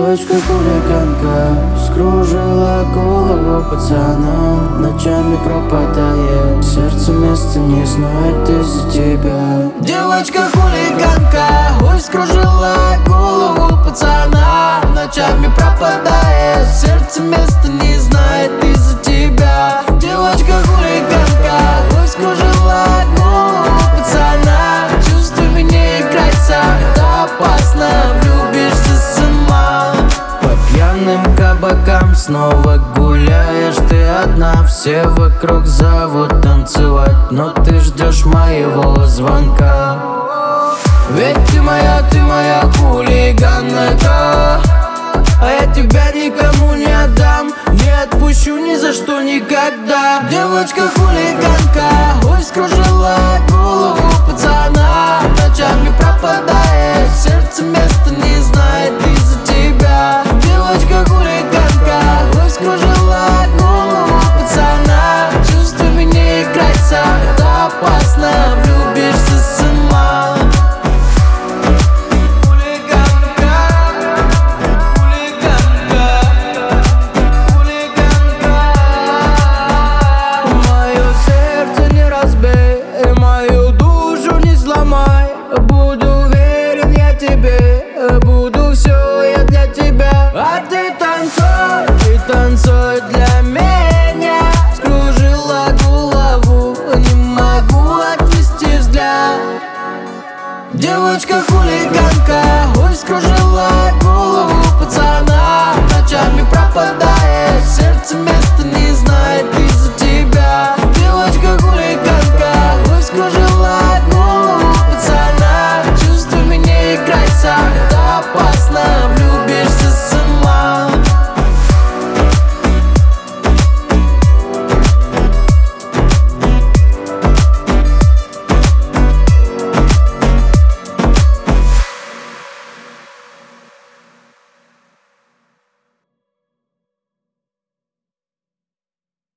Девочка-хулиганка скружила голову пацана, ночами пропадает, сердце места не знает из-за тебя. Девочка-хулиганка, ой, скружила голову пацана, ночами пропадает, сердце места не знает из-за тебя. Девочка-хулиганка, ой, скружила голову пацана, чувствами не играйся, это опасно, влюбишься сама. По пьяным кабакам снова гуляешь ты одна, все вокруг зовут танцевать, но ты ждешь моего звонка. Ведь ты моя хулиганка, а я тебя никому не отдам, не отпущу ни за что никогда. Девочка-хулиганка, ой, скружила голову пацана, ночами пропадает, сердце места не знает из-за тебя. Девочка-хулиганка, ой, скружила голову пацана, чувствами не играйся, это опасно, влюбишься сама. Буду верен я тебе, буду все я для тебя. А ты танцуй для меня. Скружила голову, не могу отвести взгляд. Девочка-хулиганка, ой, скружила голову пацана, ночами пропадает, сердце места не знает из